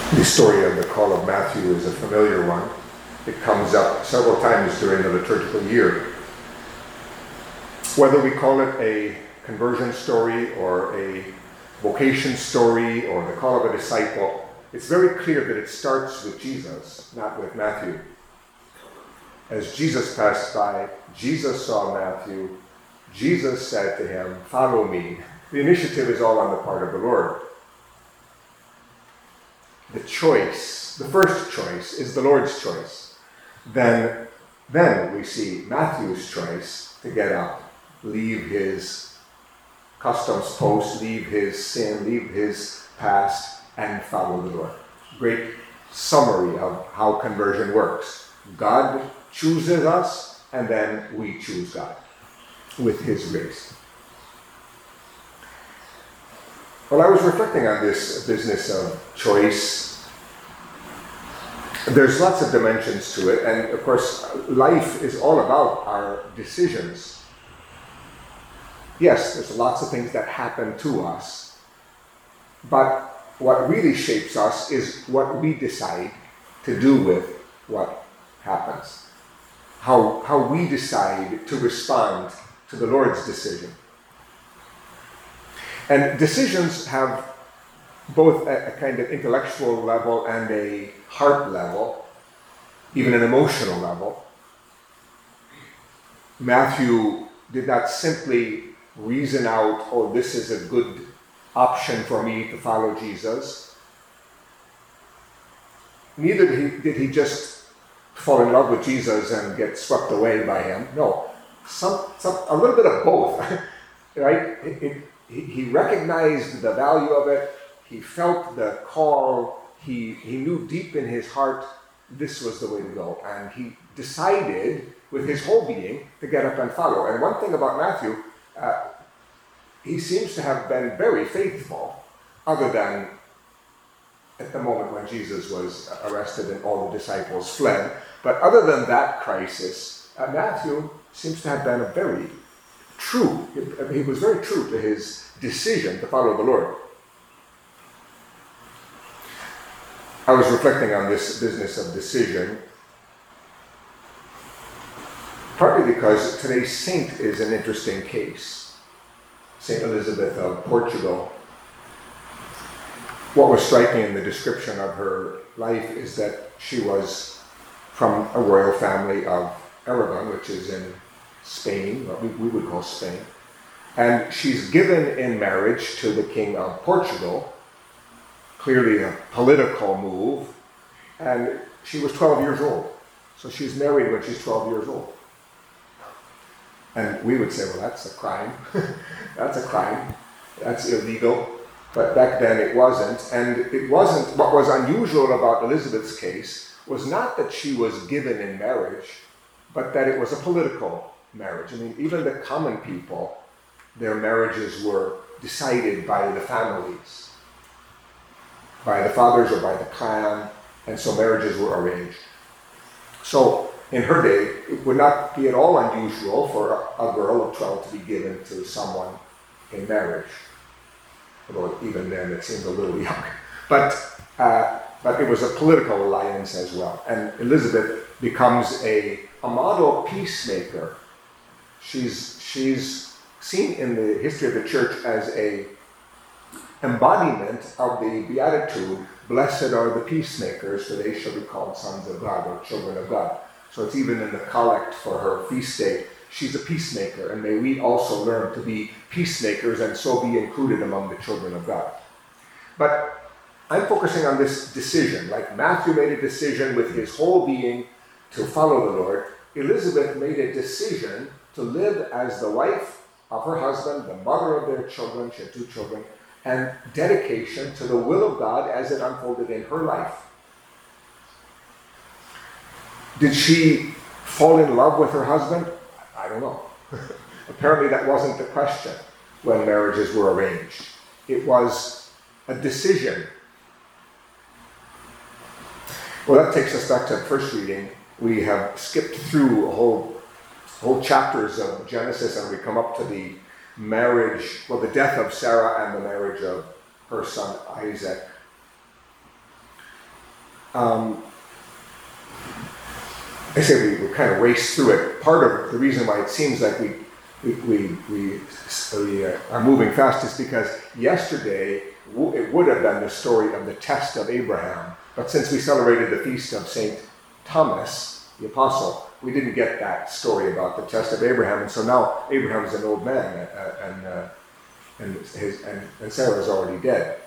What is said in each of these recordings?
The story of the call of Matthew is a familiar one. It comes up several times during the liturgical year. Whether we call it a conversion story or a vocation story or the call of a disciple, it's very clear that it starts with Jesus, not with Matthew. As Jesus passed by, Jesus saw Matthew. Jesus said to him, "Follow me." The initiative is all on the part of the Lord. The choice, the first choice, is the Lord's choice. Then we see Matthew's choice to get up, leave his customs post, leave his sin, leave his past, and follow the Lord. Great summary of how conversion works. God chooses us, and then we choose God with his grace. Well, I was reflecting on this business of choice. There's lots of dimensions to it, and of course, life is all about our decisions. Yes, there's lots of things that happen to us, but what really shapes us is what we decide to do with what happens. How we decide to respond to the Lord's decision. And decisions have both a kind of intellectual level and a heart level, even an emotional level. Matthew did not simply reason out, oh, this is a good option for me to follow Jesus. Neither did he just fall in love with Jesus and get swept away by him. No, a little bit of both, right? He recognized the value of it. He felt the call. He knew deep in his heart this was the way to go. And he decided with his whole being to get up and follow. And one thing about Matthew, he seems to have been very faithful, other than at the moment when Jesus was arrested and all the disciples fled. But other than that crisis, Matthew seems to have been he was very true to his decision to follow the Lord. I was reflecting on this business of decision, partly because today's saint is an interesting case. Saint Elizabeth of Portugal. What was striking in the description of her life is that she was from a royal family of Aragon, which is in Spain, what we would call Spain. And she's given in marriage to the King of Portugal, clearly a political move, and she was 12 years old. So she's married when she's 12 years old. And we would say, well, that's a crime. That's a crime. That's illegal. But back then it wasn't. And it wasn't, what was unusual about Elizabeth's case was not that she was given in marriage, but that it was a political marriage. I mean, even the common people, their marriages were decided by the families, by the fathers or by the clan, and so marriages were arranged. So in her day, it would not be at all unusual for a girl of 12 to be given to someone in marriage. Although even then it seemed a little young. But it was a political alliance as well. And Elizabeth becomes a model peacemaker. She's seen in the history of the church as a embodiment of the beatitude, blessed are the peacemakers, for they shall be called sons of God or children of God. So it's even in the collect for her feast day. She's a peacemaker, and may we also learn to be peacemakers and so be included among the children of God. But I'm focusing on this decision. Like Matthew made a decision with his whole being to follow the Lord, Elizabeth made a decision to live as the wife of her husband, the mother of their children, she had 2 children, and dedication to the will of God as it unfolded in her life. Did she fall in love with her husband? I don't know. Apparently that wasn't the question when marriages were arranged. It was a decision. Well, that takes us back to the first reading. We have skipped through whole chapters of Genesis, and we come up to the marriage, the death of Sarah and the marriage of her son Isaac. I say we kind of race through it. Part of the reason why it seems like we are moving fast is because yesterday it would have been the story of the test of Abraham. But since we celebrated the feast of St. Thomas, the apostle, we didn't get that story about the test of Abraham. And so now Abraham is an old man and Sarah is already dead.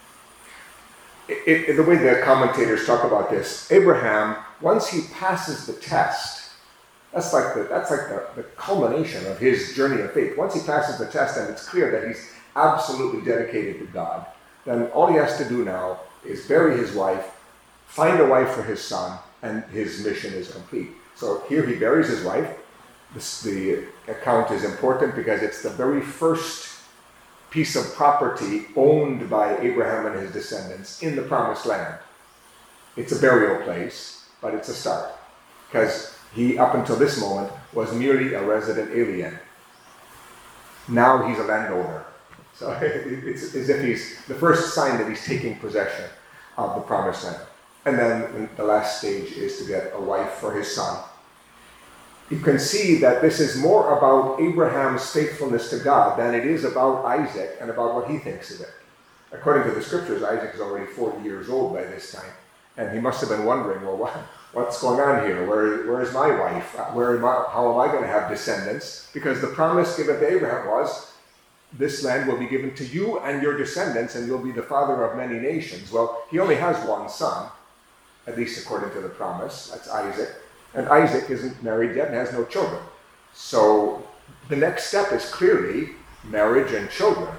The way the commentators talk about this, Abraham, once he passes the test, that's like the culmination of his journey of faith. Once he passes the test and it's clear that he's absolutely dedicated to God, then all he has to do now is bury his wife, find a wife for his son, and his mission is complete. So here he buries his wife. The account is important because it's the very first piece of property owned by Abraham and his descendants in the Promised Land. It's a burial place, but it's a start. Because he, up until this moment, was merely a resident alien. Now he's a landowner. So it's as if he's the first sign that he's taking possession of the Promised Land. And then the last stage is to get a wife for his son. You can see that this is more about Abraham's faithfulness to God than it is about Isaac and about what he thinks of it. According to the scriptures, Isaac is already 40 years old by this time. And he must have been wondering, well, what's going on here? Where is my wife? How am I going to have descendants? Because the promise given to Abraham was, this land will be given to you and your descendants, and you'll be the father of many nations. Well, he only has one son, at least according to the promise. That's Isaac. And Isaac isn't married yet and has no children. So the next step is clearly marriage and children.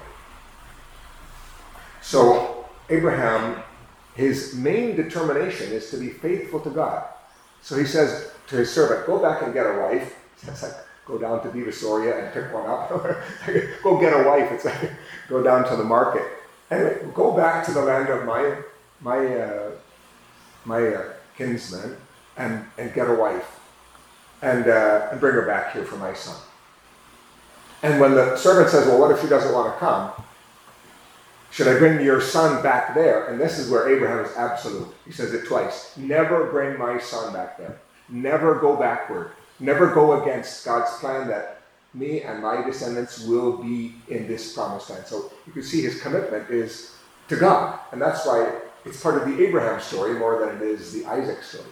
So Abraham, his main determination is to be faithful to God. So he says to his servant, go back and get a wife. It's like, go down to Divisoria and pick one up. Go get a wife. It's like, go down to the market. Anyway, go back to the land of my kinsman and get a wife and bring her back here for my son. And when the servant says, well, what if she doesn't want to come? Should I bring your son back there? And this is where Abraham is absolute. He says it twice. Never bring my son back there. Never go backward. Never go against God's plan that me and my descendants will be in this promised land. So you can see his commitment is to God. And that's why it's part of the Abraham story more than it is the Isaac story.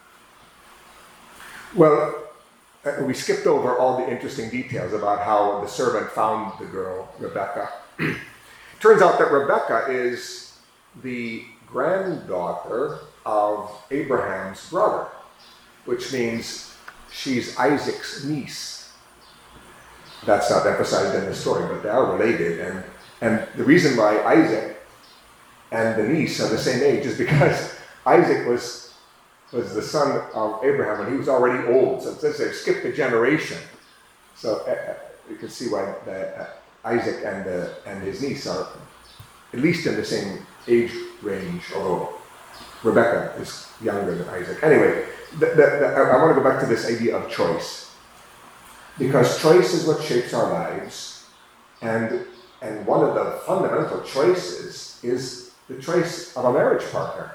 Well, we skipped over all the interesting details about how the servant found the girl, Rebecca. Turns out that Rebecca is the granddaughter of Abraham's brother, which means she's Isaac's niece. That's not emphasized in the story, but they are related. And the reason why Isaac and the niece are the same age is because Isaac was the son of Abraham, and he was already old. So it says they skipped a generation. So you can see why Isaac and his niece are at least in the same age range, although Rebecca is younger than Isaac. Anyway, I want to go back to this idea of choice. Because choice is what shapes our lives, and one of the fundamental choices is the choice of a marriage partner.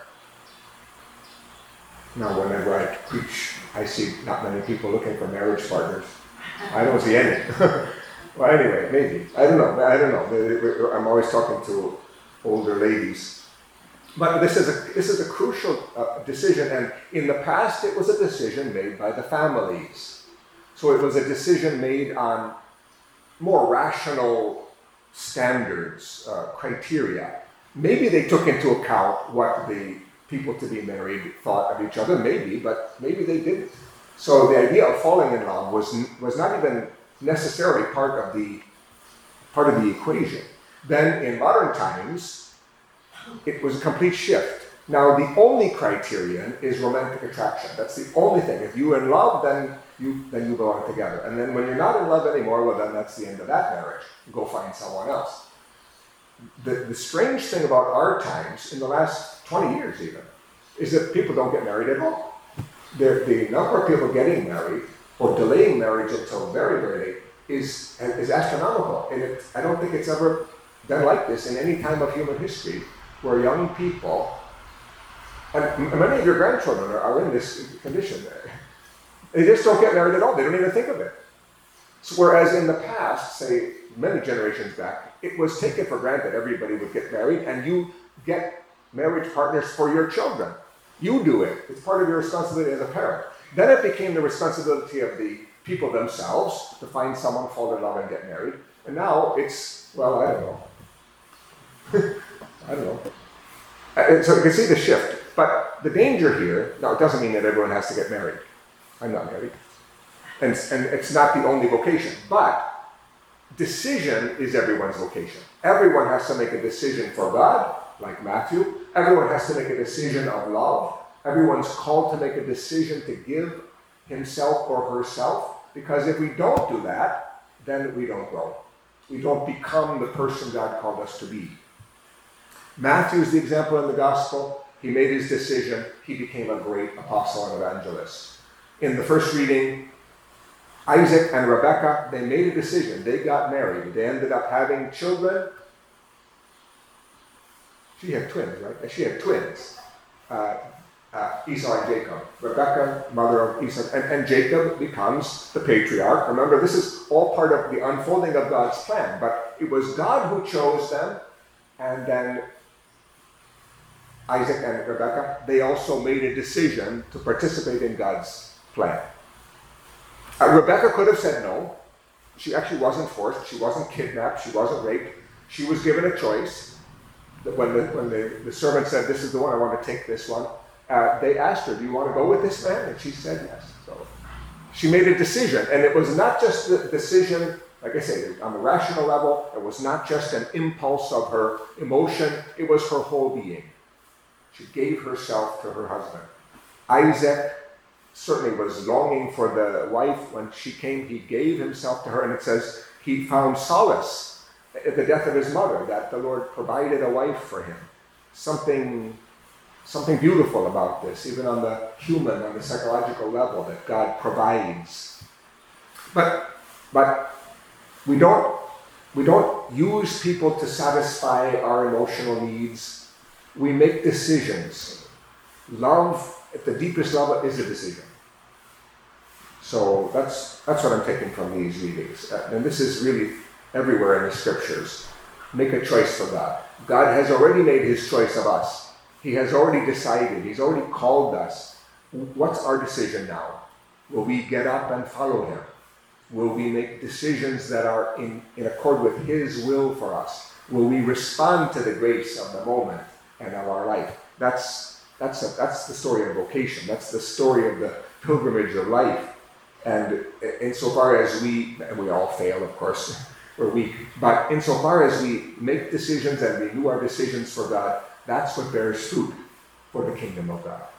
Now, whenever I preach, I see not many people looking for marriage partners. I don't see any. Well, anyway, maybe. I don't know. I'm always talking to older ladies. But this is a crucial decision, and in the past it was a decision made by the families. So it was a decision made on more rational standards, criteria. Maybe they took into account what the people to be married thought of each other, maybe, but maybe they didn't. So the idea of falling in love was not even necessarily part of the equation. Then in modern times, it was a complete shift. Now the only criterion is romantic attraction. That's the only thing. If you're in love, then you belong together. And then when you're not in love anymore, well then that's the end of that marriage. You go find someone else. The strange thing about our times, in the last 20 years even, is that people don't get married at all. The number of people getting married or delaying marriage until very, very late is astronomical. And I don't think it's ever been like this in any time of human history, where young people And many of your grandchildren are in this condition. They just don't get married at all. They don't even think of it. So whereas in the past, say many generations back, it was taken for granted everybody would get married, and you get marriage partners for your children. You do it. It's part of your responsibility as a parent. Then it became the responsibility of the people themselves to find someone, fall in love, and get married. And now it's, well, I don't know. I don't know. So you can see the shift. But the danger here, now it doesn't mean that everyone has to get married. I'm not married. And it's not the only vocation. But decision is everyone's vocation. Everyone has to make a decision for God, like Matthew. Everyone has to make a decision of love. Everyone's called to make a decision to give himself or herself. Because if we don't do that, then we don't grow. We don't become the person God called us to be. Matthew is the example in the gospel. He made his decision. He became a great apostle and evangelist. In the first reading, Isaac and Rebekah, they made a decision. They got married. They ended up having children. She had twins, right? She had twins. Esau and Jacob. Rebekah, mother of Esau. And Jacob becomes the patriarch. Remember, this is all part of the unfolding of God's plan. But it was God who chose them. And then Isaac and Rebekah, they also made a decision to participate in God's plan. Rebekah could have said no. She actually wasn't forced. She wasn't kidnapped. She wasn't raped. She was given a choice. When the servant said, "This is the one, I want to take this one," they asked her, "Do you want to go with this man?" And she said yes. So she made a decision. And it was not just the decision, like I say, on the rational level. It was not just an impulse of her emotion. It was her whole being. She gave herself to her husband. Isaac certainly was longing for the wife. When she came, he gave himself to her. And it says he found solace at the death of his mother, that the Lord provided a wife for him. Something beautiful about this, even on the human, on the psychological level, that God provides. But we don't use people to satisfy our emotional needs. We make decisions. Love at the deepest level is a decision. So that's what I'm taking from these readings. And this is really everywhere in the scriptures. Make a choice for God. God has already made his choice of us. He has already decided. He's already called us. What's our decision now? Will we get up and follow him? Will we make decisions that are in accord with his will for us? Will we respond to the grace of the moment and of our life? That's the story of vocation. That's the story of the pilgrimage of life. And insofar as we all fail, of course, we're weak, but insofar as we make decisions and renew our decisions for God, that's what bears fruit for the kingdom of God.